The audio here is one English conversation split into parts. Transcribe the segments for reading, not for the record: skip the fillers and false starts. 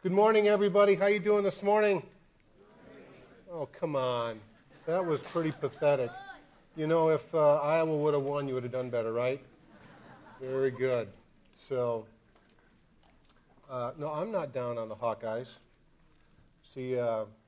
Good morning, everybody. How you doing this morning? Oh, come on. That was pretty pathetic. You know, if Iowa would have won, you would have done better, right? Very good. So, no, I'm not down on the Hawkeyes. See,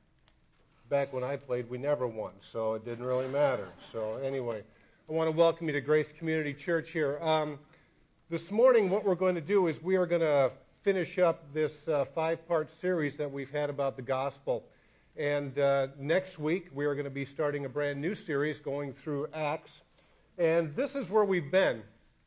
back when I played, we never won, so it didn't really matter. So anyway, I want to welcome you to Grace Community Church here. This morning, what we're going to do is we are going to finish up this five-part series that we've had about the gospel. And next week, we are going to be starting a brand new series going through Acts. And this is where we've been.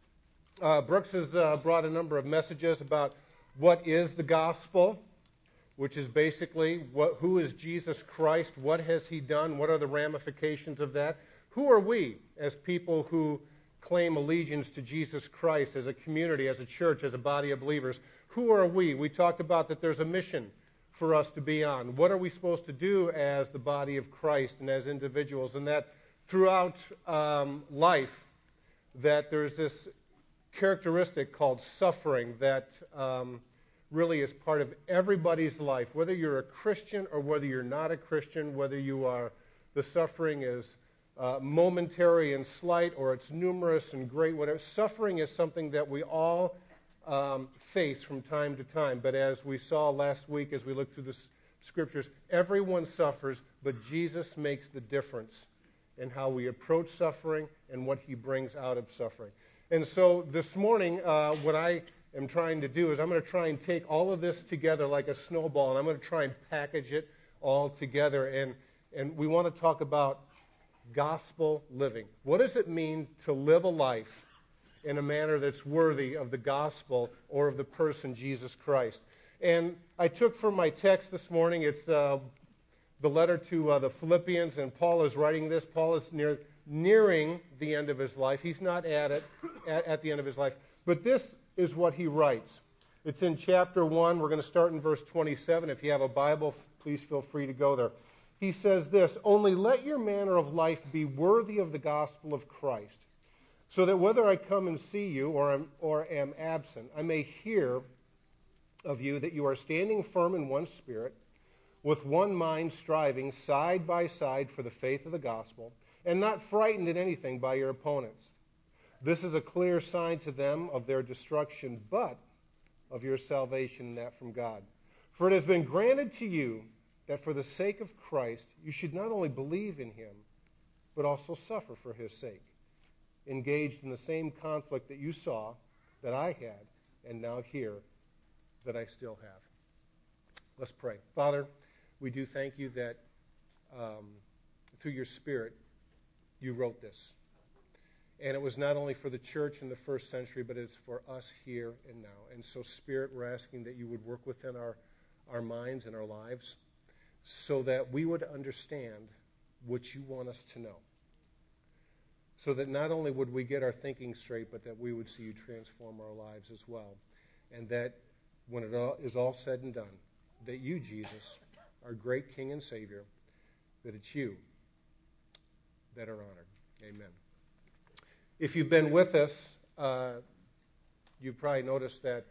Brooks has brought a number of messages about what is the gospel, which is basically who is Jesus Christ, what has he done, what are the ramifications of that. Who are we as people who claim allegiance to Jesus Christ, as a community, as a church, as a body of believers? Who are we? We talked about that there's a mission for us to be on. What are we supposed to do as the body of Christ and as individuals? And that throughout life, that there's this characteristic called suffering that really is part of everybody's life, whether you're a Christian or whether you're not a Christian, whether you are, the suffering is momentary and slight, or it's numerous and great, whatever. Suffering is something that we all face from time to time. But as we saw last week, as we looked through the scriptures, everyone suffers, but Jesus makes the difference in how we approach suffering and what he brings out of suffering. And so this morning, what I am trying to do is I'm going to try and take all of this together like a snowball, and I'm going to try and package it all together. And we want to talk about gospel living. What does it mean to live a life in a manner that's worthy of the gospel or of the person Jesus Christ? And I took from my text this morning, it's the letter to the Philippians, and Paul is writing this. Paul is nearing the end of his life. He's not at the end of his life. But this is what he writes. It's in chapter 1. We're going to start in verse 27. If you have a Bible, please feel free to go there. He says this: "Only let your manner of life be worthy of the gospel of Christ, so that whether I come and see you or am absent, I may hear of you that you are standing firm in one spirit, with one mind, striving side by side for the faith of the gospel, and not frightened in anything by your opponents. This is a clear sign to them of their destruction, but of your salvation, and that from God. For it has been granted to you that for the sake of Christ you should not only believe in him, but also suffer for his sake, engaged in the same conflict that you saw that I had, and now hear that I still have." Let's pray. Father, we do thank you that through your Spirit you wrote this. And it was not only for the church in the first century, but it's for us here and now. And so, Spirit, we're asking that you would work within our minds and our lives so that we would understand what you want us to know. So that not only would we get our thinking straight, but that we would see you transform our lives as well. And that when it is all said and done, that you, Jesus, our great King and Savior, that it's you that are honored. Amen. If you've been with us, you've probably noticed that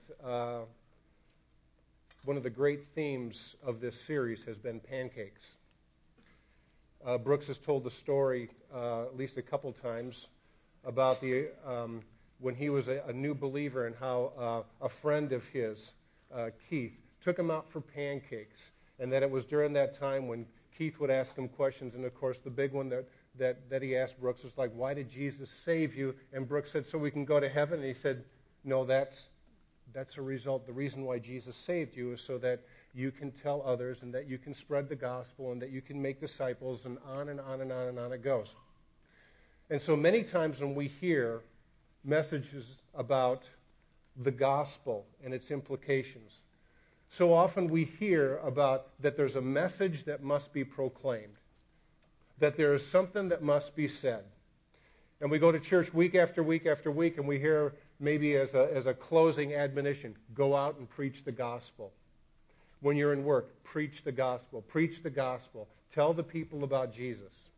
one of the great themes of this series has been pancakes. Brooks has told the story at least a couple times about when he was a new believer, and how a friend of his, Keith, took him out for pancakes, and that it was during that time when Keith would ask him questions. And of course, the big one that he asked Brooks was like, "Why did Jesus save you?" And Brooks said, "So we can go to heaven." And he said, "No, that's a result. The reason why Jesus saved you is so that you can tell others, and that you can spread the gospel, and that you can make disciples," and on and on and on and on it goes. And so many times when we hear messages about the gospel and its implications, so often we hear about that there's a message that must be proclaimed, that there is something that must be said. And we go to church week after week after week, and we hear maybe as a closing admonition, go out and preach the gospel. When you're in work, preach the gospel. Preach the gospel. Tell the people about Jesus.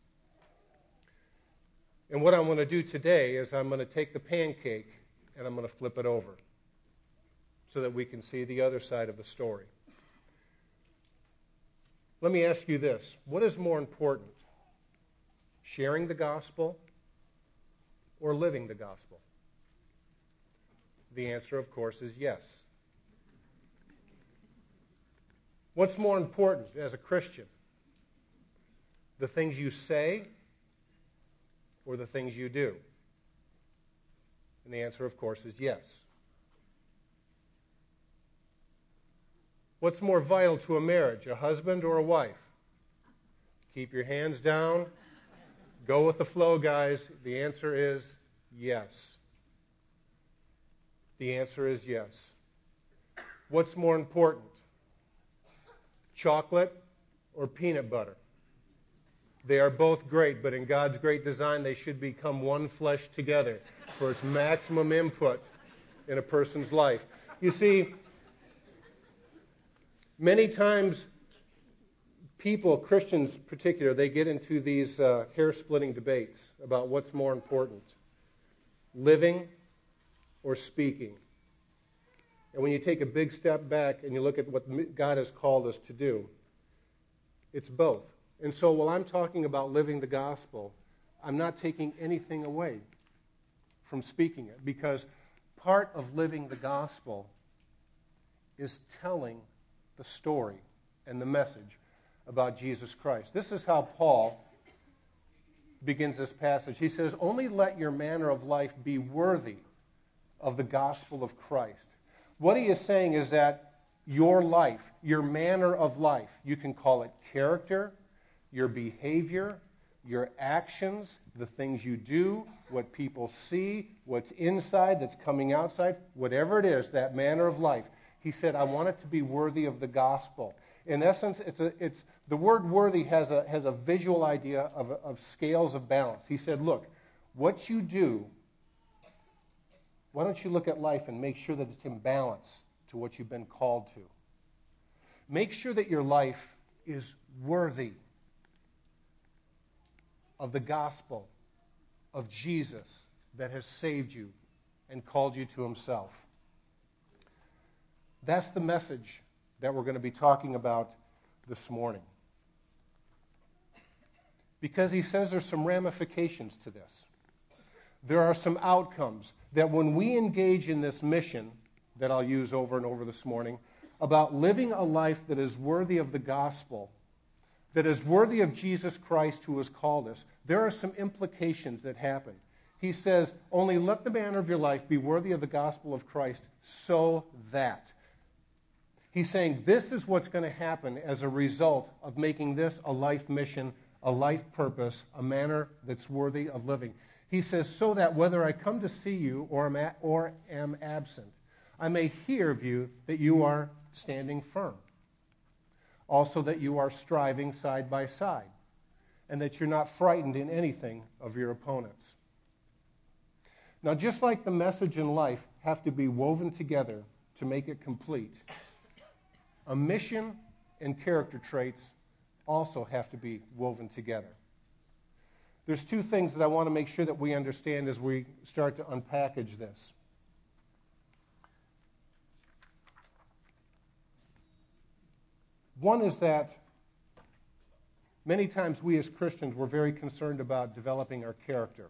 And what I want to do today is I'm going to take the pancake and I'm going to flip it over so that we can see the other side of the story. Let me ask you this. What is more important? Sharing the gospel or living the gospel? The answer, of course, is yes. What's more important as a Christian? The things you say or the things you do? And the answer, of course, is yes. What's more vital to a marriage, a husband or a wife? Keep your hands down. Go with the flow, guys. The answer is yes. The answer is yes. What's more important? Chocolate or peanut butter? They are both great, but in God's great design, they should become one flesh together for its maximum input in a person's life. You see, many times people, Christians in particular, they get into these hair-splitting debates about what's more important, living or speaking. And when you take a big step back and you look at what God has called us to do, it's both. And so while I'm talking about living the gospel, I'm not taking anything away from speaking it, because part of living the gospel is telling the story and the message about Jesus Christ. This is how Paul begins this passage. He says, "Only let your manner of life be worthy of the gospel of Christ." What he is saying is that your life, your manner of life, you can call it character, your behavior, your actions, the things you do, what people see, what's inside, that's coming outside, whatever it is, that manner of life. He said, I want it to be worthy of the gospel. In essence, it's the word worthy has a visual idea of scales of balance. He said, look, what you do, why don't you look at life and make sure that it's in balance to what you've been called to? Make sure that your life is worthy of the gospel of Jesus that has saved you and called you to himself. That's the message that we're going to be talking about this morning. Because he says there's some ramifications to this. There are some outcomes that when we engage in this mission that I'll use over and over this morning about living a life that is worthy of the gospel, that is worthy of Jesus Christ who has called us, there are some implications that happen. He says, only let the manner of your life be worthy of the gospel of Christ so that. He's saying this is what's going to happen as a result of making this a life mission, a life purpose, a manner that's worthy of living. He says, so that whether I come to see you or am absent, I may hear of you that you are standing firm. Also that you are striving side by side, and that you're not frightened in anything of your opponents. Now, just like the message and life have to be woven together to make it complete, a mission and character traits also have to be woven together. There's two things that I want to make sure that we understand as we start to unpackage this. One is that many times we as Christians, we're very concerned about developing our character.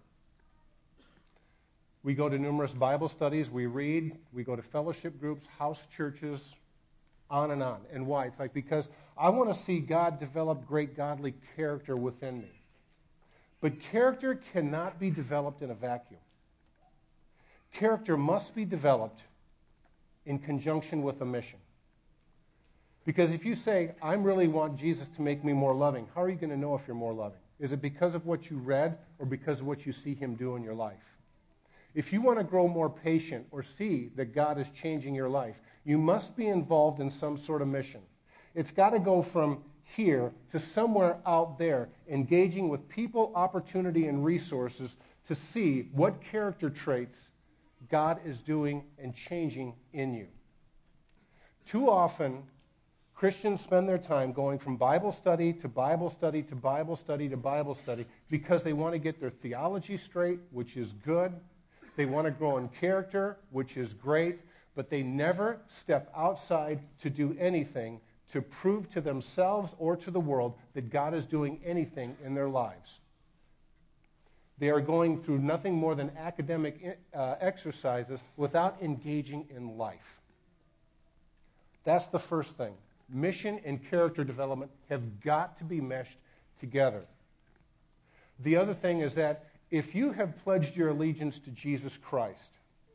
We go to numerous Bible studies, we read, we go to fellowship groups, house churches, on and on. And why? It's like, because I want to see God develop great godly character within me. But character cannot be developed in a vacuum. Character must be developed in conjunction with a mission. Because if you say, I really want Jesus to make me more loving, how are you going to know if you're more loving? Is it because of what you read or because of what you see him do in your life? If you want to grow more patient or see that God is changing your life, you must be involved in some sort of mission. It's got to go from here to somewhere out there, engaging with people, opportunity, and resources to see what character traits God is doing and changing in you. Too often, Christians spend their time going from Bible study to Bible study to Bible study to Bible study because they want to get their theology straight, which is good. They want to grow in character, which is great, but they never step outside to do anything to prove to themselves or to the world that God is doing anything in their lives. They are going through nothing more than academic exercises without engaging in life. That's the first thing. Mission and character development have got to be meshed together. The other thing is that if you have pledged your allegiance to Jesus Christ,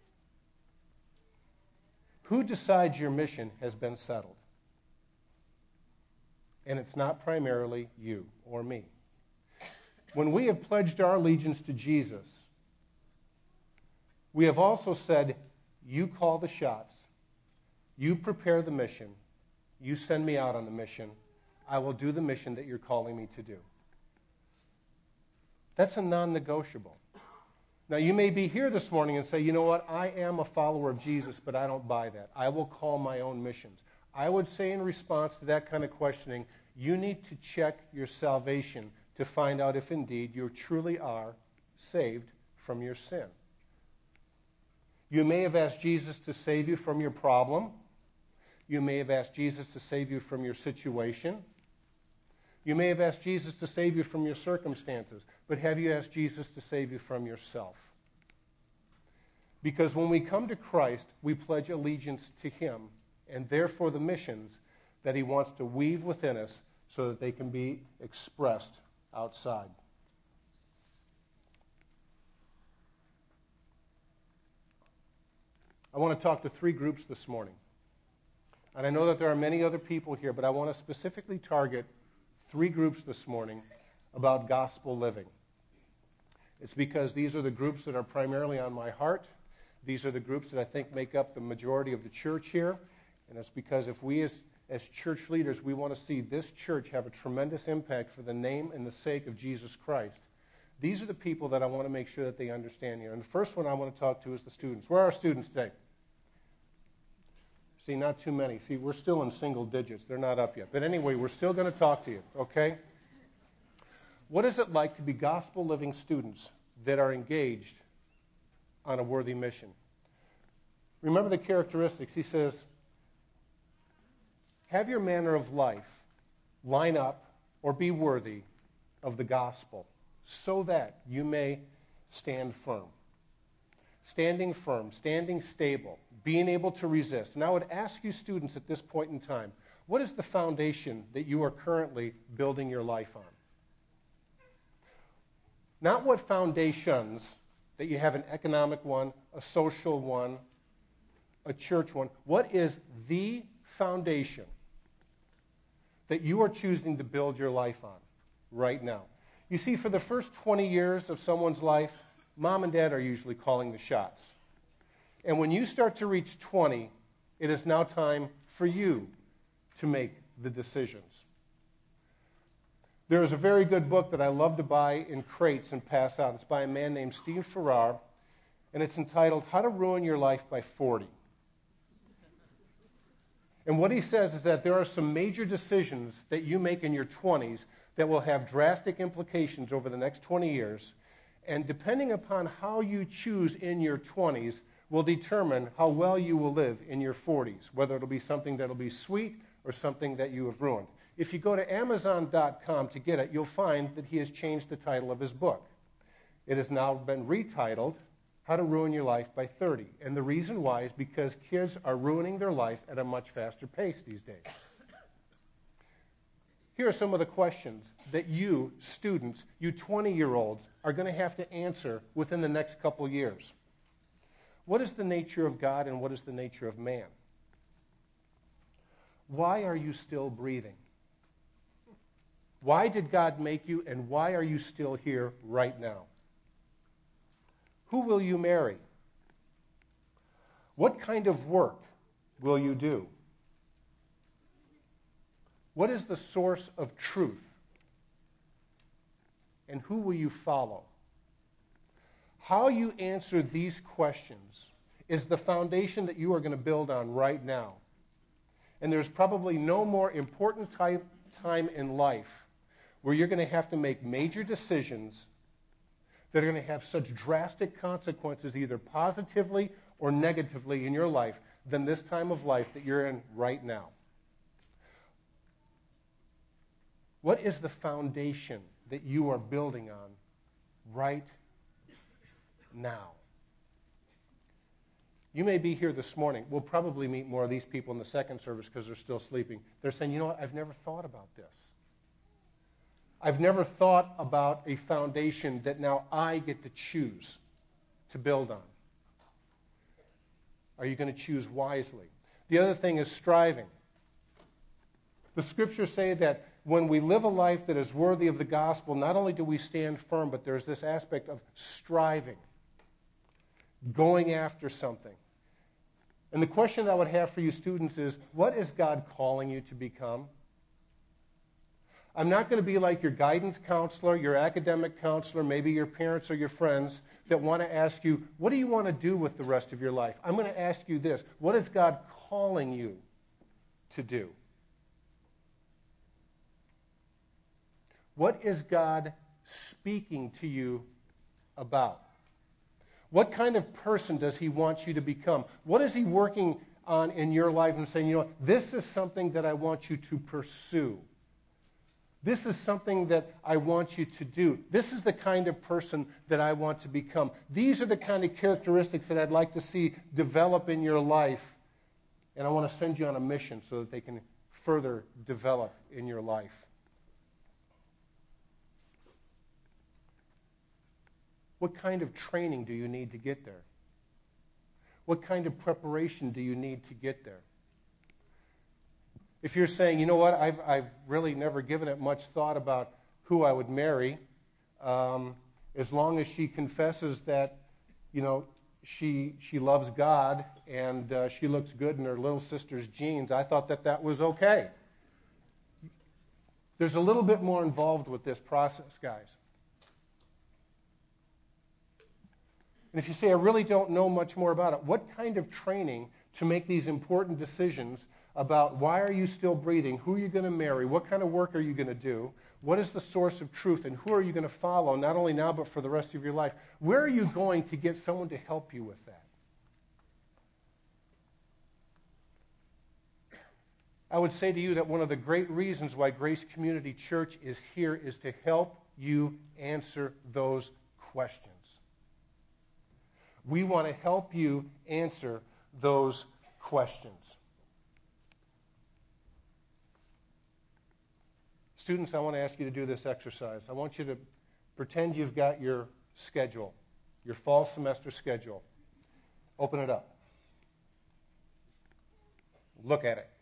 who decides your mission has been settled. And it's not primarily you or me. When we have pledged our allegiance to Jesus, we have also said, you call the shots, you prepare the mission, you send me out on the mission, I will do the mission that you're calling me to do. That's a non-negotiable. Now, you may be here this morning and say, you know what, I am a follower of Jesus, but I don't buy that. I will call my own missions. I would say in response to that kind of questioning, you need to check your salvation to find out if indeed you truly are saved from your sin. You may have asked Jesus to save you from your problem. You may have asked Jesus to save you from your situation. You may have asked Jesus to save you from your circumstances, but have you asked Jesus to save you from yourself? Because when we come to Christ, we pledge allegiance to Him, and therefore the missions that He wants to weave within us so that they can be expressed outside. I want to talk to three groups this morning. And I know that there are many other people here, but I want to specifically target three groups this morning about gospel living. It's because these are the groups that are primarily on my heart. These are the groups that I think make up the majority of the church here. And it's because if we as church leaders, we want to see this church have a tremendous impact for the name and the sake of Jesus Christ. These are the people that I want to make sure that they understand here. And the first one I want to talk to is the students. Where are our students today? See, not too many. See, we're still in single digits. They're not up yet. But anyway, we're still going to talk to you, okay? What is it like to be gospel-living students that are engaged on a worthy mission? Remember the characteristics. He says, have your manner of life line up or be worthy of the gospel so that you may stand firm. Standing firm, standing stable, being able to resist. And I would ask you students at this point in time, what is the foundation that you are currently building your life on? Not what foundations, that you have an economic one, a social one, a church one. What is the foundation that you are choosing to build your life on right now? You see, for the first 20 years of someone's life, Mom and Dad are usually calling the shots. And when you start to reach 20, it is now time for you to make the decisions. There is a very good book that I love to buy in crates and pass out. It's by a man named Steve Farrar, and it's entitled How to Ruin Your Life by 40. And what he says is that there are some major decisions that you make in your 20s that will have drastic implications over the next 20 years. And depending upon how you choose in your 20s will determine how well you will live in your 40s, whether it'll be something that'll be sweet or something that you have ruined. If you go to Amazon.com to get it, you'll find that he has changed the title of his book. It has now been retitled, How to Ruin Your Life by 30. And the reason why is because kids are ruining their life at a much faster pace these days. Here are some of the questions that you, students, you 20-year-olds, are going to have to answer within the next couple years. What is the nature of God and what is the nature of man? Why are you still breathing? Why did God make you and why are you still here right now? Who will you marry? What kind of work will you do? What is the source of truth? And who will you follow? How you answer these questions is the foundation that you are going to build on right now. And there's probably no more important time in life where you're going to have to make major decisions that are going to have such drastic consequences, either positively or negatively in your life, than this time of life that you're in right now. What is the foundation that you are building on right now? You may be here this morning. We'll probably meet more of these people in the second service because they're still sleeping. They're saying, you know what, I've never thought about this. I've never thought about a foundation that now I get to choose to build on. Are you going to choose wisely? The other thing is striving. The scriptures say that when we live a life that is worthy of the gospel, not only do we stand firm, but there's this aspect of striving, going after something. And the question that I would have for you students is, what is God calling you to become? I'm not going to be like your guidance counselor, your academic counselor, maybe your parents or your friends that want to ask you, what do you want to do with the rest of your life? I'm going to ask you this. What is God calling you to do? What is God speaking to you about? What kind of person does he want you to become? What is he working on in your life and saying, you know what, this is something that I want you to pursue. This is something that I want you to do. This is the kind of person that I want to become. These are the kind of characteristics that I'd like to see develop in your life. And I want to send you on a mission so that they can further develop in your life. What kind of training do you need to get there? What kind of preparation do you need to get there? If you're saying, you know what, I've really never given it much thought about who I would marry, as long as she confesses that, you know, she loves God and she looks good in her little sister's jeans, I thought that was okay. There's a little bit more involved with this process, guys. And if you say, I really don't know much more about it, what kind of training to make these important decisions about why are you still breathing, who are you going to marry, what kind of work are you going to do, what is the source of truth, and who are you going to follow, not only now but for the rest of your life? Where are you going to get someone to help you with that? I would say to you that one of the great reasons why Grace Community Church is here is to help you answer those questions. We want to help you answer those questions. Students, I want to ask you to do this exercise. I want you to pretend you've got your schedule, your fall semester schedule. Open it up. Look at it.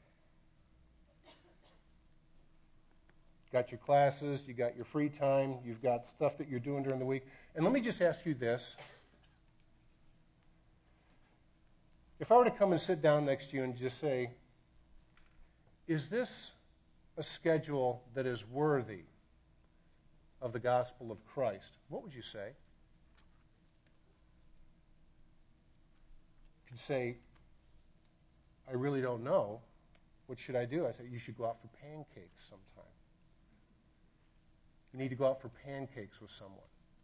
Got your classes, you got your free time, you've got stuff that you're doing during the week. And let me just ask you this. If I were to come and sit down next to you and just say, is this a schedule that is worthy of the gospel of Christ? What would you say? If you'd say, I really don't know, what should I do? I say, you should go out for pancakes sometime. You need to go out for pancakes with someone.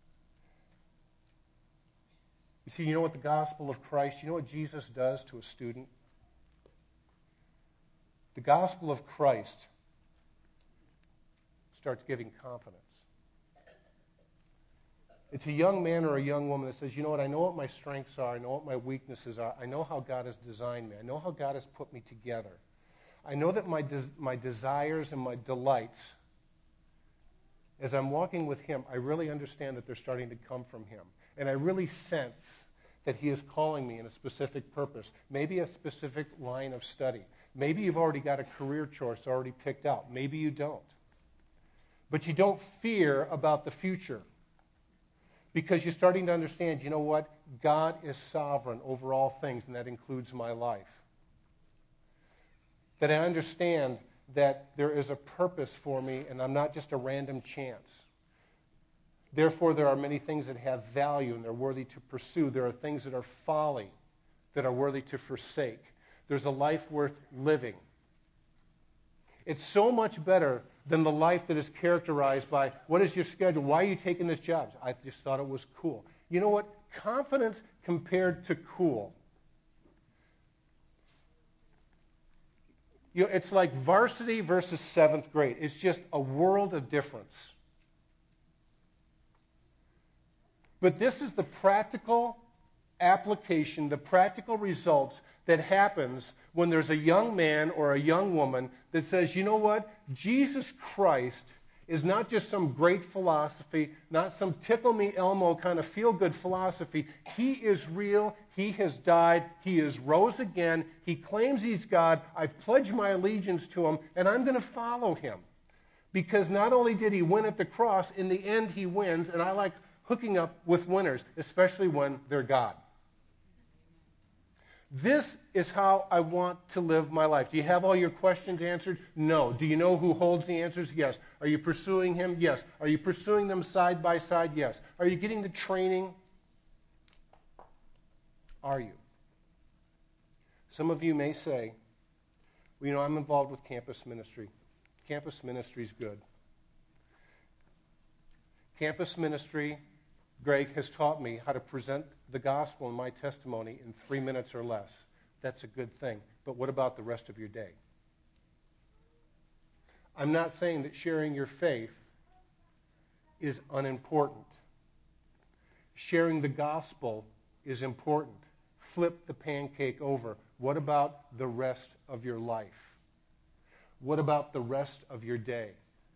You see, you know what the gospel of Christ, you know what Jesus does to a student? The gospel of Christ starts giving confidence. It's a young man or a young woman that says, you know what, I know what my strengths are, I know what my weaknesses are, I know how God has designed me, I know how God has put me together. I know that my desires and my delights, as I'm walking with Him, I really understand that they're starting to come from Him. And I really sense that He is calling me in a specific purpose, maybe a specific line of study. Maybe you've already got a career choice already picked out. Maybe you don't. But you don't fear about the future because you're starting to understand, you know what? God is sovereign over all things, and that includes my life. That I understand that there is a purpose for me, and I'm not just a random chance. Therefore, there are many things that have value and they're worthy to pursue. There are things that are folly that are worthy to forsake. There's a life worth living. It's so much better than the life that is characterized by, what is your schedule? Why are you taking this job? I just thought it was cool. You know what? Confidence compared to cool. It's like varsity versus seventh grade. It's just a world of difference. But this is the practical application, the practical results that happens when there's a young man or a young woman that says, you know what? Jesus Christ is not just some great philosophy, not some tickle me Elmo kind of feel-good philosophy. He is real. He has died. He is rose again. He claims he's God. I've pledged my allegiance to him, and I'm going to follow him. Because not only did he win at the cross, in the end he wins, and I like hooking up with winners, especially when they're God. This is how I want to live my life. Do you have all your questions answered? No. Do you know who holds the answers? Yes. Are you pursuing him? Yes. Are you pursuing them side by side? Yes. Are you getting the training? Are you? Some of you may say, well, I'm involved with campus ministry. Campus ministry is good. Campus ministry, Greg has taught me how to present the gospel and my testimony in 3 minutes or less. That's a good thing. But what about the rest of your day? I'm not saying that sharing your faith is unimportant. Sharing the gospel is important. Flip the pancake over. What about the rest of your life? What about the rest of your day?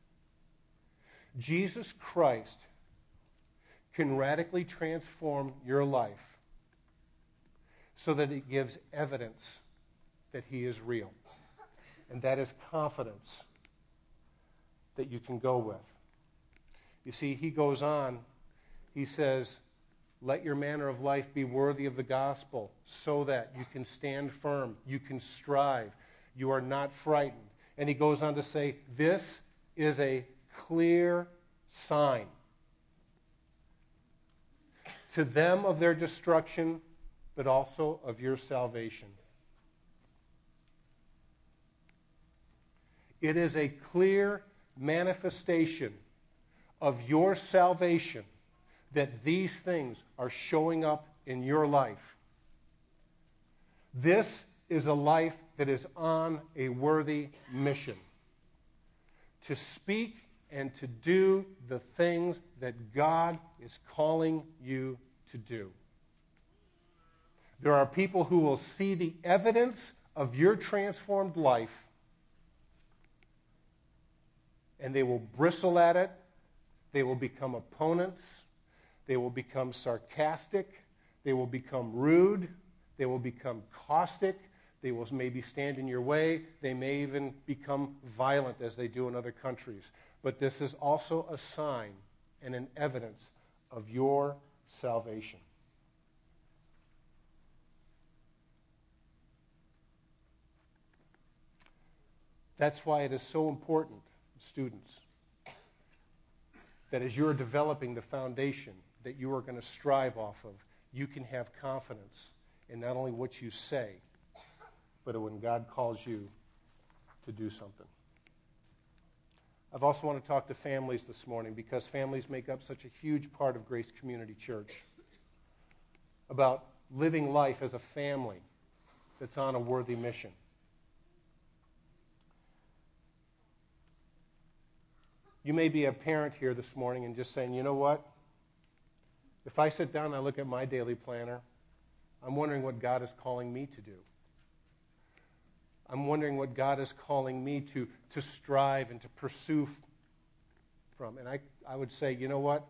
Jesus Christ can radically transform your life so that it gives evidence that he is real. And that is confidence that you can go with. You see, he goes on, he says, let your manner of life be worthy of the gospel so that you can stand firm, you can strive, you are not frightened. And he goes on to say, this is a clear sign to them of their destruction, but also of your salvation. It is a clear manifestation of your salvation that these things are showing up in your life. This is a life that is on a worthy mission to speak and to do the things that God is calling you to do. There are people who will see the evidence of your transformed life and they will bristle at it. They will become opponents. They will become sarcastic. They will become rude. They will become caustic. They will maybe stand in your way. They may even become violent as they do in other countries. But this is also a sign and an evidence of your salvation. That's why it is so important, students, that as you're developing the foundation that you are going to strive off of, you can have confidence in not only what you say, but when God calls you to do something. I've also want to talk to families this morning because families make up such a huge part of Grace Community Church, about living life as a family that's on a worthy mission. You may be a parent here this morning and just saying, you know what? If I sit down and I look at my daily planner, I'm wondering what God is calling me to do. I'm wondering what God is calling me to strive and to pursue from. And I would say, you know what?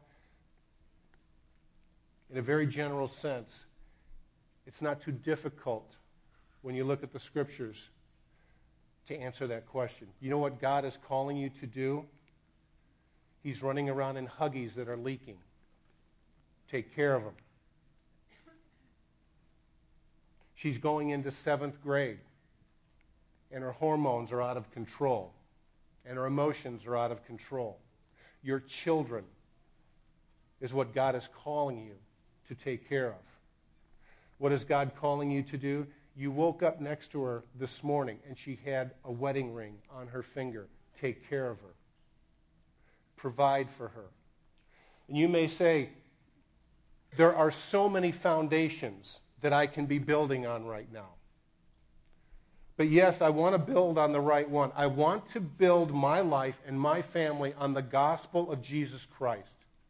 In a very general sense, it's not too difficult when you look at the Scriptures to answer that question. You know what God is calling you to do? He's running around in Huggies that are leaking. Take care of them. She's going into 7th grade, and her hormones are out of control, and her emotions are out of control. Your children is what God is calling you to take care of. What is God calling you to do? You woke up next to her this morning, and she had a wedding ring on her finger. Take care of her. Provide for her. And you may say, there are so many foundations that I can be building on right now. But yes, I want to build on the right one. I want to build my life and my family on the gospel of Jesus Christ.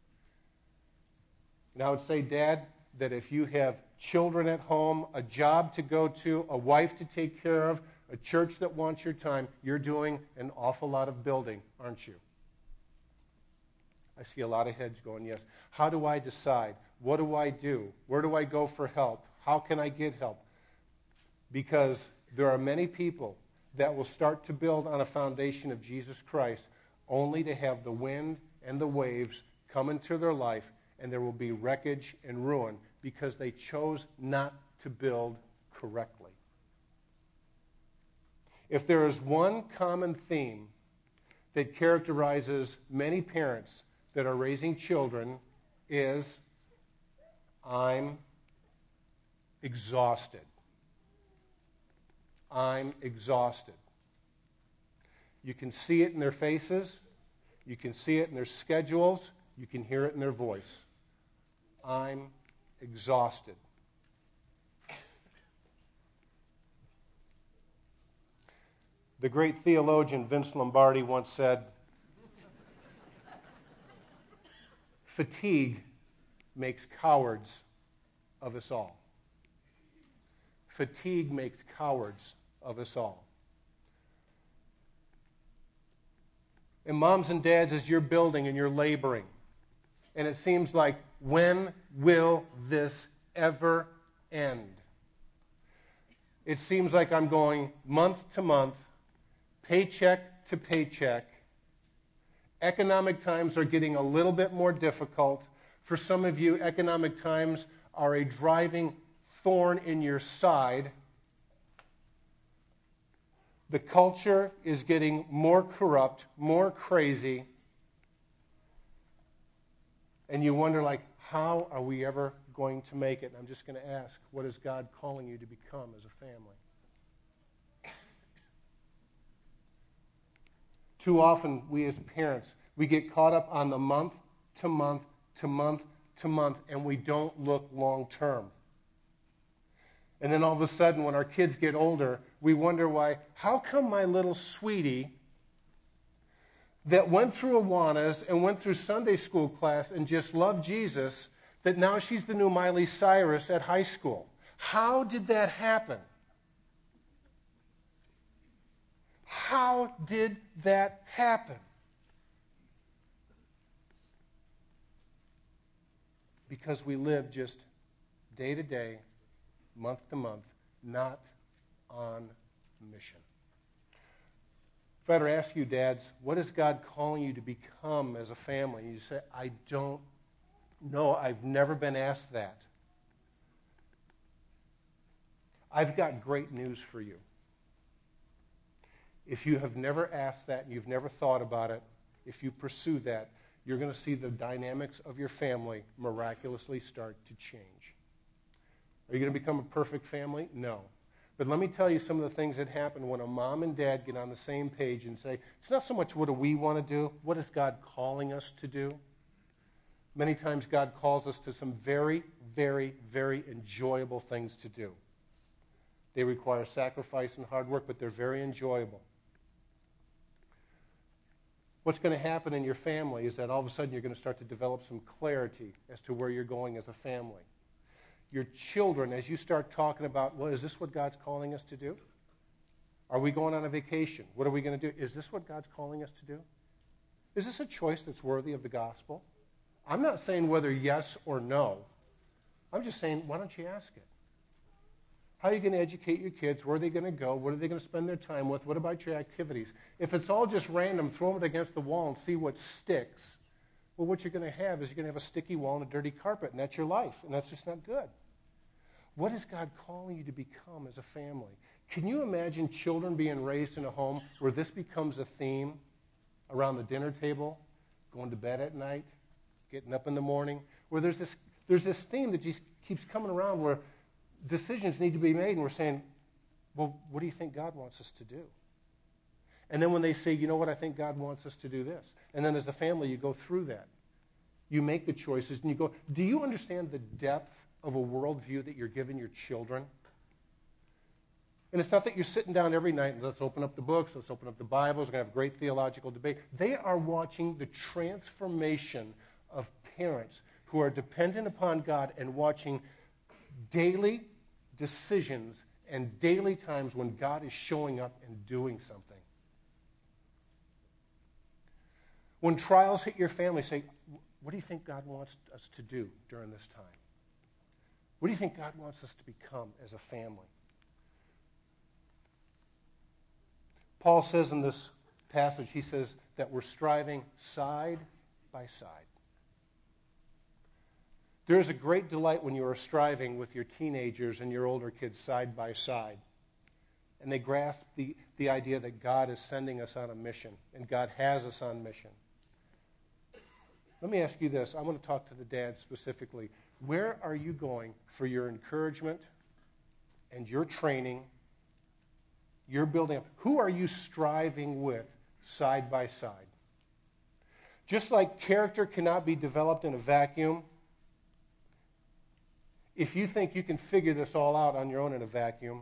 And I would say, Dad, that if you have children at home, a job to go to, a wife to take care of, a church that wants your time, you're doing an awful lot of building, aren't you? I see a lot of heads going, yes. How do I decide? What do I do? Where do I go for help? How can I get help? Because there are many people that will start to build on a foundation of Jesus Christ only to have the wind and the waves come into their life, and there will be wreckage and ruin because they chose not to build correctly. If there is one common theme that characterizes many parents that are raising children, is I'm exhausted. I'm exhausted. You can see it in their faces. You can see it in their schedules. You can hear it in their voice. I'm exhausted. The great theologian Vince Lombardi once said, fatigue makes cowards of us all. Fatigue makes cowards of us all. And moms and dads, as you're building and you're laboring, and it seems like, when will this ever end? It seems like I'm going month to month, paycheck to paycheck. Economic times are getting a little bit more difficult. For some of you, economic times are a driving thorn in your side. The culture is getting more corrupt, more crazy. And you wonder, like, how are we ever going to make it? And I'm just going to ask, what is God calling you to become as a family? Too often, we as parents, we get caught up on the month to month to month to month, and we don't look long term. And then all of a sudden, when our kids get older, we wonder why, how come my little sweetie that went through Awanas and went through Sunday school class and just loved Jesus, that now she's the new Miley Cyrus at high school? How did that happen? How did that happen? Because we live just day to day, month to month, not on mission. If I were to ask you, dads, what is God calling you to become as a family? And you say, I don't know. I've never been asked that. I've got great news for you. If you have never asked that and you've never thought about it, if you pursue that, you're going to see the dynamics of your family miraculously start to change. Are you going to become a perfect family? No. But let me tell you some of the things that happen when a mom and dad get on the same page and say, it's not so much what do we want to do, what is God calling us to do? Many times God calls us to some very, very, very enjoyable things to do. They require sacrifice and hard work, but they're very enjoyable. What's going to happen in your family is that all of a sudden you're going to start to develop some clarity as to where you're going as a family. Your children, as you start talking about, well, is this what God's calling us to do? Are we going on a vacation? What are we going to do? Is this what God's calling us to do? Is this a choice that's worthy of the gospel? I'm not saying whether yes or no. I'm just saying, why don't you ask it? How are you going to educate your kids? Where are they going to go? What are they going to spend their time with? What about your activities? If it's all just random, throw it against the wall and see what sticks. Well, what you're going to have is you're going to have a sticky wall and a dirty carpet, and that's your life, and that's just not good. What is God calling you to become as a family? Can you imagine children being raised in a home where this becomes a theme around the dinner table, going to bed at night, getting up in the morning, where there's this theme that just keeps coming around where decisions need to be made, and we're saying, well, what do you think God wants us to do? And then when they say, you know what, I think God wants us to do this. And then as a family, you go through that. You make the choices, and you go, do you understand the depth of a worldview that you're giving your children? And it's not that you're sitting down every night and let's open up the books, let's open up the Bibles, we're going to have a great theological debate. They are watching the transformation of parents who are dependent upon God and watching daily decisions and daily times when God is showing up and doing something. When trials hit your family, say, what do you think God wants us to do during this time? What do you think God wants us to become as a family? Paul says in this passage, he says that we're striving side by side. There is a great delight when you are striving with your teenagers and your older kids side by side. And they grasp the idea that God is sending us on a mission, and God has us on mission. Let me ask you this. I want to talk to the dads specifically. Where are you going for your encouragement and your training, your building up? Who are you striving with side by side? Just like character cannot be developed in a vacuum, if you think you can figure this all out on your own in a vacuum,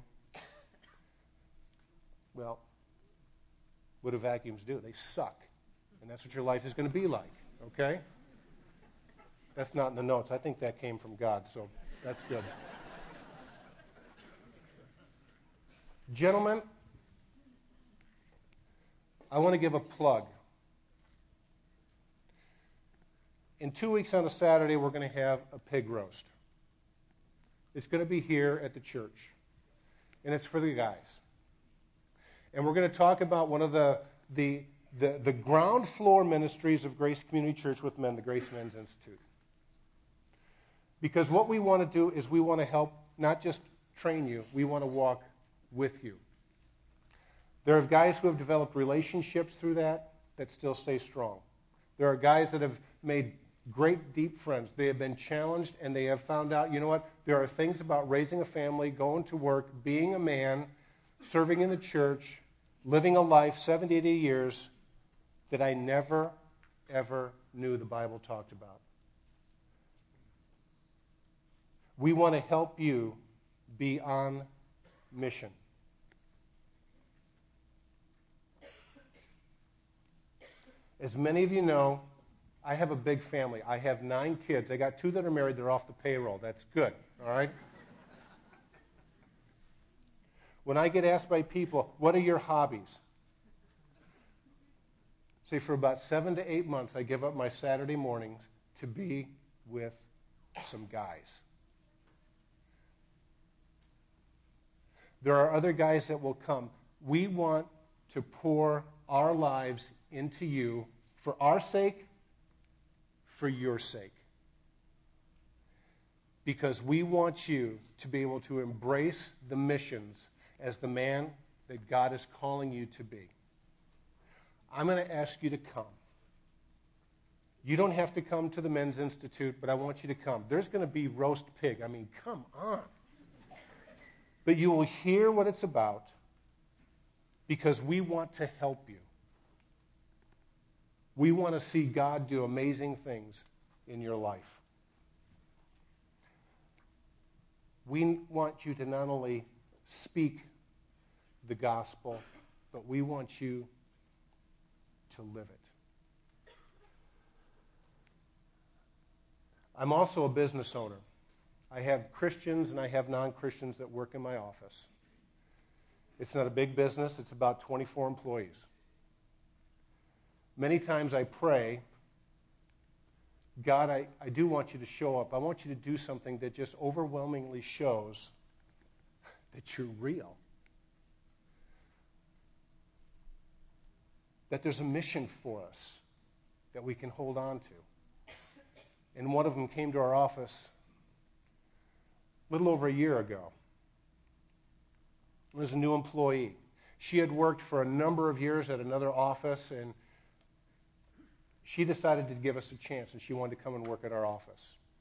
well, what do vacuums do? They suck. And that's what your life is going to be like, okay? That's not in the notes. I think that came from God, so that's good. Gentlemen, I want to give a plug. In 2 weeks on a Saturday, we're going to have a pig roast. It's going to be here at the church, and it's for the guys. And we're going to talk about one of the ground floor ministries of Grace Community Church with Men, the Grace Men's Institute. Because what we want to do is we want to help not just train you, we want to walk with you. There are guys who have developed relationships through that still stay strong. There are guys that have made great, deep friends. They have been challenged, and they have found out, you know what, there are things about raising a family, going to work, being a man, serving in the church, living a life, 70, 80 years, that I never, ever knew the Bible talked about. We want to help you be on mission. As many of you know, I have a big family. I have 9 kids. I got 2 that are married. They're off the payroll. That's good, all right? When I get asked by people, what are your hobbies? Say for about 7 to 8 months, I give up my Saturday mornings to be with some guys. There are other guys that will come. We want to pour our lives into you for our sake, for your sake. Because we want you to be able to embrace the missions as the man that God is calling you to be. I'm going to ask you to come. You don't have to come to the Men's Institute, but I want you to come. There's going to be roast pig. I mean, come on. But you will hear what it's about because we want to help you. We want to see God do amazing things in your life. We want you to not only speak the gospel, but we want you to live it. I'm also a business owner. I have Christians and I have non-Christians that work in my office. It's not a big business. It's about 24 employees. Many times I pray, God, I do want you to show up. I want you to do something that just overwhelmingly shows that you're real. That there's a mission for us that we can hold on to. And one of them came to our office a little over a year ago. It was a new employee. She had worked for a number of years at another office, and she decided to give us a chance, and she wanted to come and work at our office.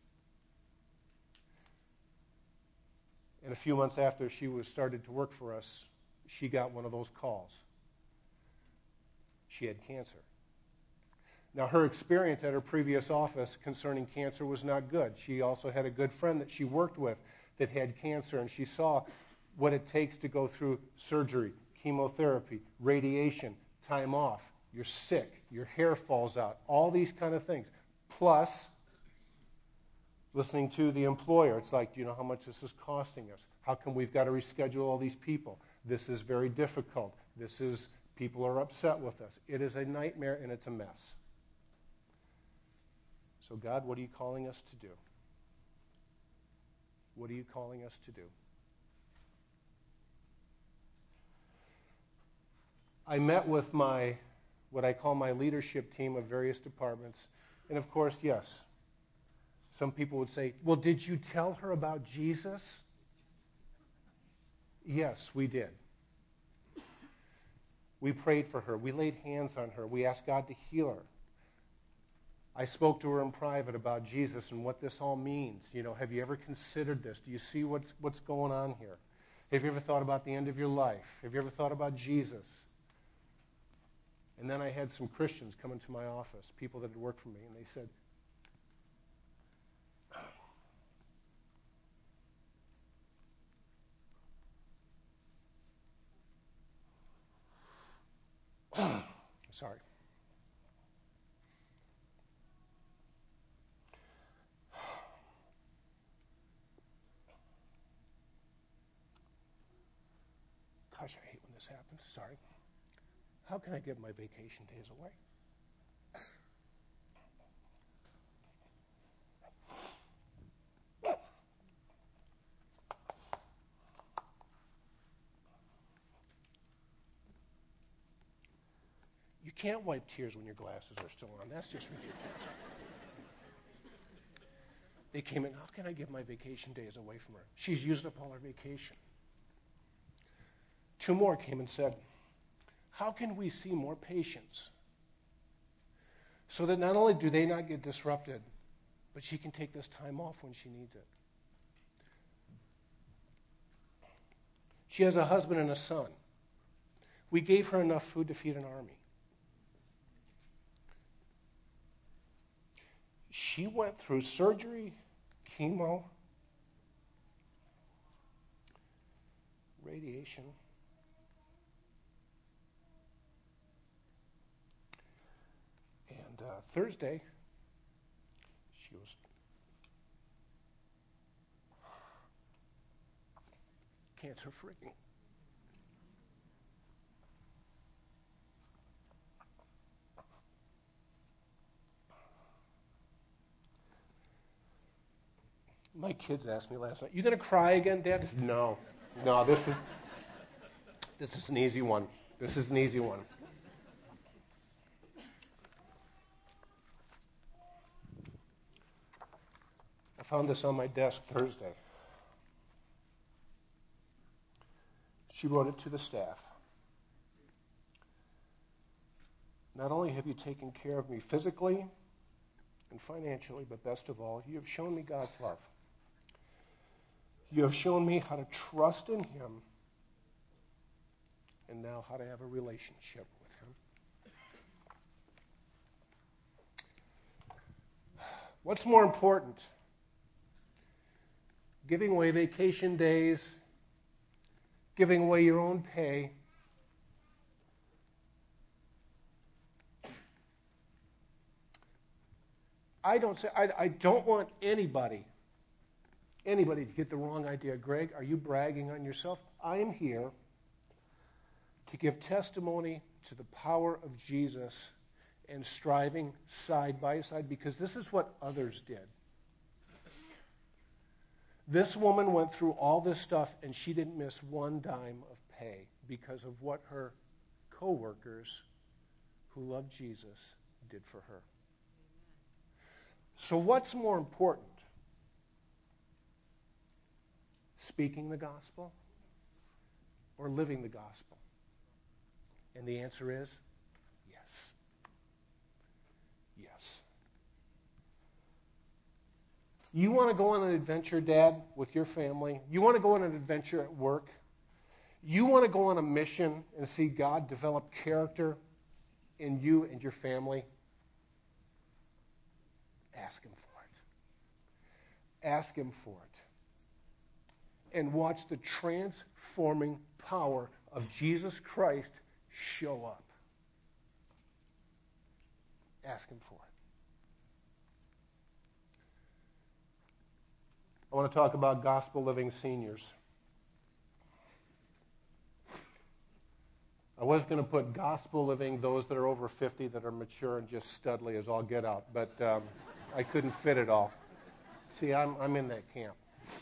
And a few months after she was started to work for us, she got one of those calls. She had cancer. Now, her experience at her previous office concerning cancer was not good. She also had a good friend that she worked with that had cancer, and she saw what it takes to go through surgery, chemotherapy, radiation, time off. You're sick. Your hair falls out. All these kind of things. Plus, listening to the employer. It's like, do you know how much this is costing us? How come we've got to reschedule all these people? This is very difficult. People are upset with us. It is a nightmare and it's a mess. So God, what are you calling us to do? What are you calling us to do? I met with what I call my leadership team of various departments. And of course, yes, some people would say, well, did you tell her about Jesus? Yes, we did. We prayed for her. We laid hands on her. We asked God to heal her. I spoke to her in private about Jesus and what this all means. Have you ever considered this? Do you see what's going on here? Have you ever thought about the end of your life? Have you ever thought about Jesus? And then I had some Christians come into my office, people that had worked for me, and they said, sorry. Gosh, I hate when this happens. Sorry. How can I get my vacation days away? You can't wipe tears when your glasses are still on. That's just ridiculous. They came in, how can I give my vacation days away from her? She's used up all her vacation. 2 more came and said, how can we see more patients so that not only do they not get disrupted, but she can take this time off when she needs it? She has a husband and a son. We gave her enough food to feed an army. She went through surgery, chemo, radiation. And Thursday, she was cancer-free. My kids asked me last night, you going to cry again, Dad? I said, no, this is an easy one. This is an easy one. I found this on my desk Thursday. She wrote it to the staff. Not only have you taken care of me physically and financially, but best of all, you have shown me God's love. You have shown me how to trust in Him and now how to have a relationship with Him. What's more important? Giving away vacation days, giving away your own pay, I don't want anybody to get the wrong idea. Greg, are you bragging on yourself? I am here to give testimony to the power of Jesus and striving side by side, because this is what others did. This woman went through all this stuff and she didn't miss one dime of pay because of what her co-workers who loved Jesus did for her. So what's more important? Speaking the gospel or living the gospel? And the answer is yes. Yes. You want to go on an adventure, Dad, with your family? You want to go on an adventure at work? You want to go on a mission and see God develop character in you and your family? Ask Him for it. Ask Him for it. and watch the transforming power of Jesus Christ show up. Ask him for it. I want to talk about gospel living seniors. I was going to put gospel living those that are over 50 that are mature and just studly as all get out, but I couldn't fit it all. See, I'm in that camp.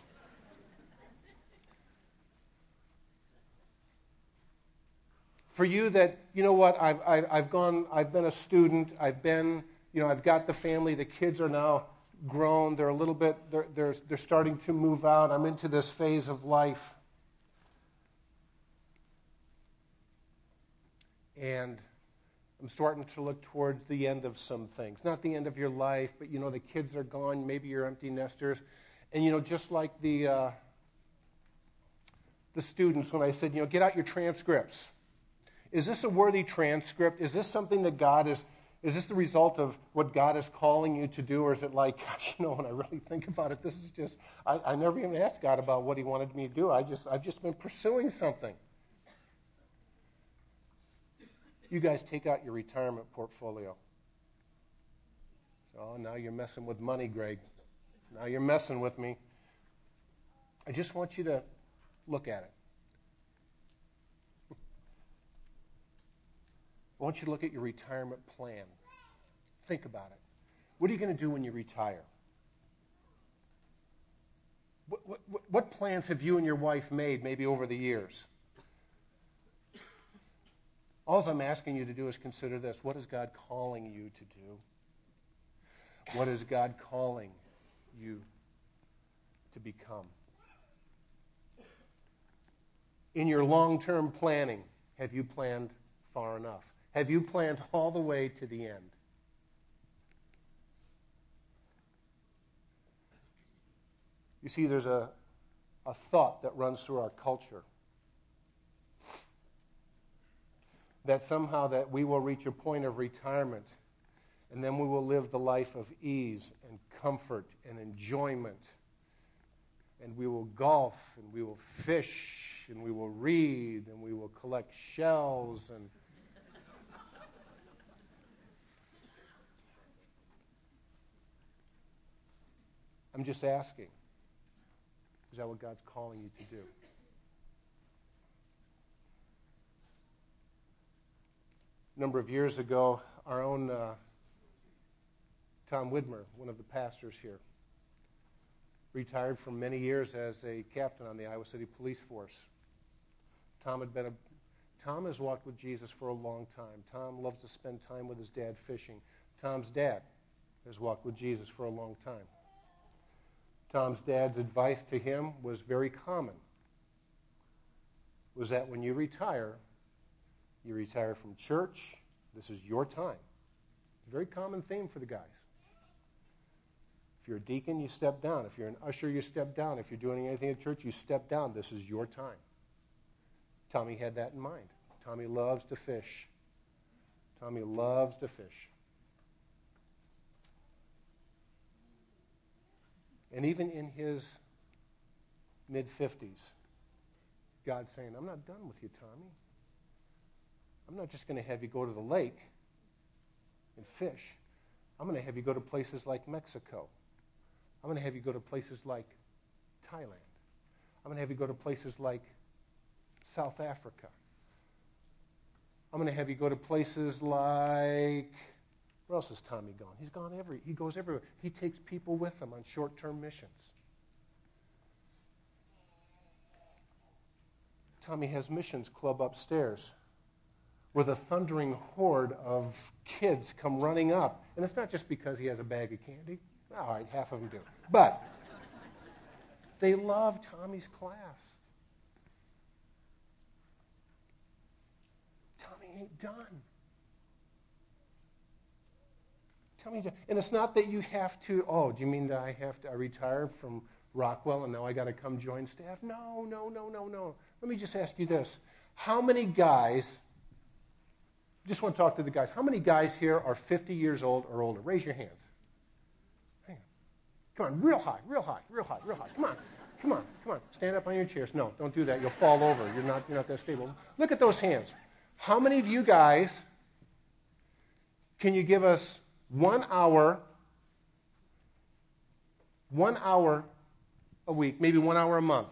For you that, you know what, I've been a student, I've got the family, the kids are now grown, they're a little bit, they're starting to move out, I'm into this phase of life. And I'm starting to look towards the end of some things. Not the end of your life, but, the kids are gone, maybe you're empty nesters. And, just like the students, when I said, get out your transcripts. Is this a worthy transcript? Is this something that is this the result of what God is calling you to do? Or is it like, gosh, when I really think about it, this is just, I never even asked God about what he wanted me to do. I've just been pursuing something. You guys take out your retirement portfolio. So now you're messing with money, Greg. Now you're messing with me. I just want you to look at it. I want you to look at your retirement plan. Think about it. What are you going to do when you retire? What plans have you and your wife made maybe over the years? All I'm asking you to do is consider this. What is God calling you to do? What is God calling you to become? In your long-term planning, have you planned far enough? Have you planned all the way to the end? You see, there's a thought that runs through our culture that somehow that we will reach a point of retirement and then we will live the life of ease and comfort and enjoyment. And we will golf and we will fish and we will read and we will collect shells and I'm just asking, is that what God's calling you to do? A number of years ago, our own Tom Widmer, one of the pastors here, retired for many years as a captain on the Iowa City Police Force. Tom has walked with Jesus for a long time. Tom loves to spend time with his dad fishing. Tom's dad has walked with Jesus for a long time. Tom's dad's advice to him was very common, was that when you retire from church. This is your time. Very common theme for the guys. If you're a deacon, you step down. If you're an usher, you step down. If you're doing anything at church, you step down. This is your time. Tommy had that in mind. Tommy loves to fish. Tommy loves to fish. And even in his mid-50s, God's saying, I'm not done with you, Tommy. I'm not just going to have you go to the lake and fish. I'm going to have you go to places like Mexico. I'm going to have you go to places like Thailand. I'm going to have you go to places like South Africa. I'm going to have you go to places like, where else has Tommy gone? He goes everywhere. He takes people with him on short-term missions. Tommy has missions club upstairs where the thundering horde of kids come running up. And it's not just because he has a bag of candy. All right, half of them do. But they love Tommy's class. Tommy ain't done. And it's not that you have to, do you mean that I retired from Rockwell and now I got to come join staff? No. Let me just ask you this. How many guys, just want to talk to the guys, how many guys here are 50 years old or older? Raise your hands. Hang on. Come on, real high. Come on. Come on, come on. Stand up on your chairs. No, don't do that. You'll fall over. You're not that stable. Look at those hands. How many of you guys can you give us 1 hour a week, maybe 1 hour a month?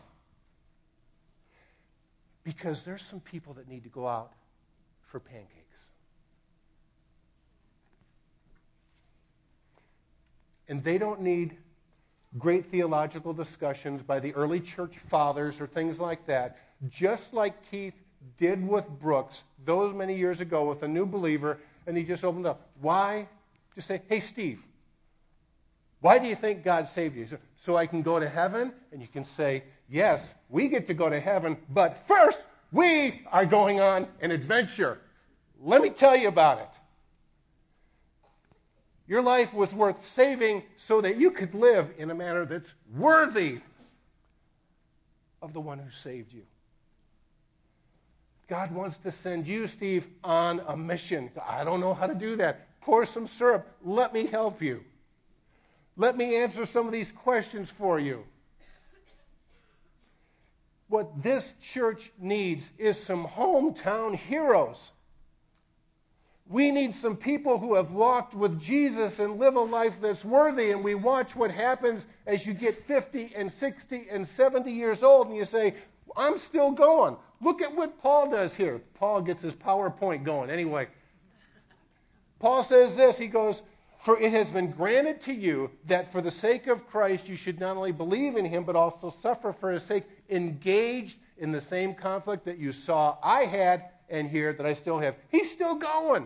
Because there's some people that need to go out for pancakes. And they don't need great theological discussions by the early church fathers or things like that. Just like Keith did with Brooks those many years ago with a new believer, and he just opened up. Why? Just say, hey, Steve, why do you think God saved you? So I can go to heaven? And you can say, yes, we get to go to heaven, but first we are going on an adventure. Let me tell you about it. Your life was worth saving so that you could live in a manner that's worthy of the one who saved you. God wants to send you, Steve, on a mission. I don't know how to do that. Pour some syrup. Let me help you. Let me answer some of these questions for you. What this church needs is some hometown heroes. We need some people who have walked with Jesus and live a life that's worthy, and we watch what happens as you get 50 and 60 and 70 years old, and you say, I'm still going. Look at what Paul does here. Paul gets his PowerPoint going. Anyway, Paul says this. He goes, for it has been granted to you that for the sake of Christ you should not only believe in him, but also suffer for his sake, engaged in the same conflict that you saw I had and here that I still have. He's still going.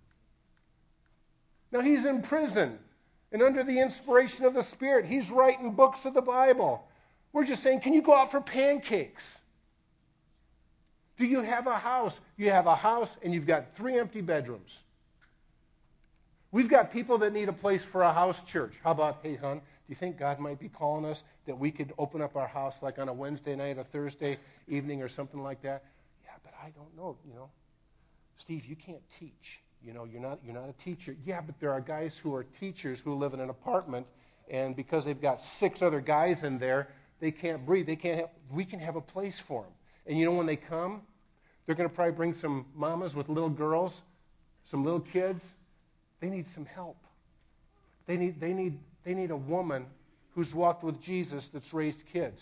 Now, he's in prison, and under the inspiration of the Spirit, he's writing books of the Bible. We're just saying, can you go out for pancakes? Do you have a house? You have a house, and you've got 3 empty bedrooms. We've got people that need a place for a house church. How about, hey, hon, do you think God might be calling us that we could open up our house like on a Wednesday night, a Thursday evening, or something like that? Yeah, but I don't know, Steve, you can't teach. You're not a teacher. Yeah, but there are guys who are teachers who live in an apartment, and because they've got 6 other guys in there, they can't breathe. We can have a place for them. And when they come, they're going to probably bring some mamas with little girls, some little kids. They need some help. They need a woman who's walked with Jesus that's raised kids.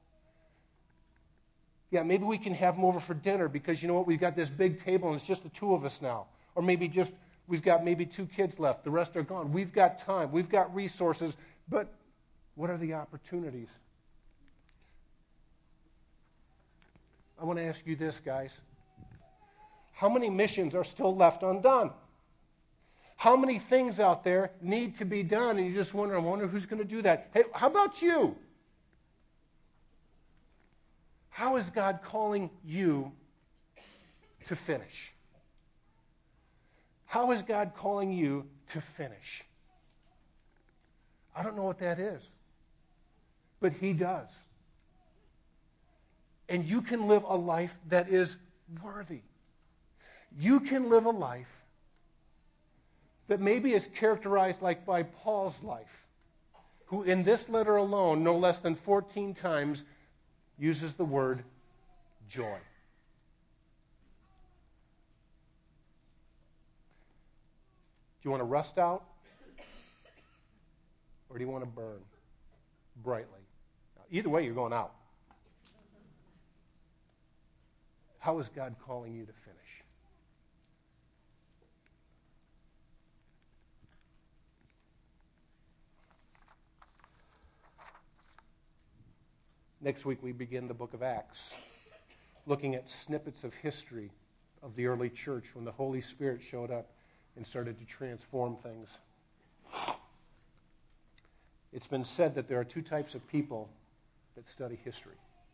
Yeah, maybe we can have them over for dinner because you know what? We've got this big table and it's just the 2 of us now. Or maybe we've got maybe 2 kids left. The rest are gone. We've got time. We've got resources. But what are the opportunities? I want to ask you this, guys. How many missions are still left undone? How many things out there need to be done? And you just wonder, I wonder who's going to do that. Hey, how about you? How is God calling you to finish? How is God calling you to finish? I don't know what that is, but he does. And you can live a life that is worthy. You can live a life that maybe is characterized like by Paul's life, who in this letter alone, no less than 14 times, uses the word joy. Do you want to rust out? Or do you want to burn brightly? Either way, you're going out. How is God calling you to finish? Next week, we begin the book of Acts, looking at snippets of history of the early church when the Holy Spirit showed up and started to transform things. It's been said that there are 2 types of people that study history.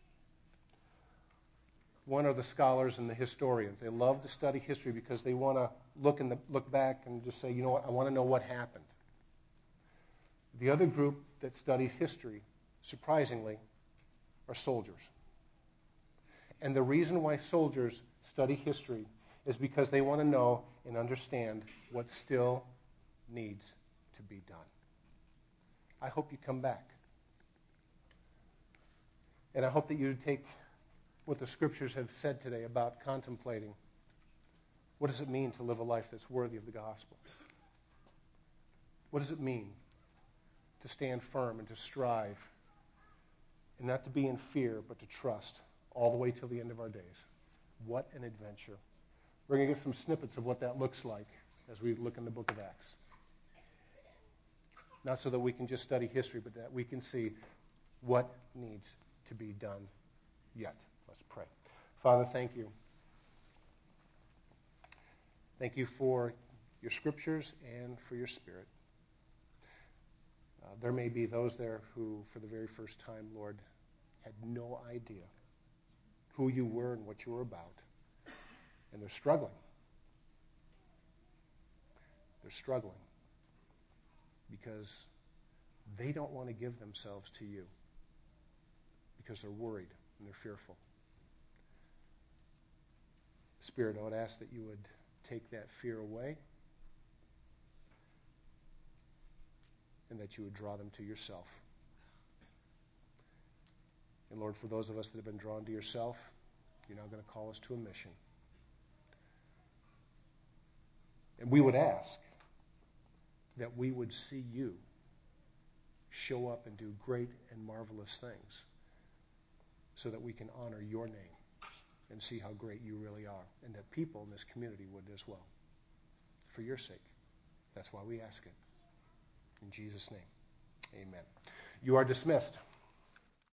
One are the scholars and the historians. They love to study history because they want to look back and just say, you know what, I want to know what happened. The other group that studies history, surprisingly, are soldiers. And the reason why soldiers study history is because they want to know and understand what still needs to be done. I hope you come back. And I hope that you take what the Scriptures have said today about contemplating. What does it mean to live a life that's worthy of the gospel? What does it mean to stand firm and to strive and not to be in fear, but to trust all the way till the end of our days? What an adventure. We're going to get some snippets of what that looks like as we look in the book of Acts. Not so that we can just study history, but that we can see what needs to be done yet. Let's pray. Father, thank you. Thank you for your Scriptures and for your Spirit. There may be those there who, for the very first time, Lord, had no idea who you were and what you were about. And they're struggling. They're struggling because they don't want to give themselves to you because they're worried and they're fearful. Spirit, I would ask that you would take that fear away and that you would draw them to yourself. And Lord, for those of us that have been drawn to yourself, you're now going to call us to a mission. And we would ask that we would see you show up and do great and marvelous things so that we can honor your name and see how great you really are, and that people in this community would as well. For your sake. That's why we ask it. In Jesus' name, amen. You are dismissed.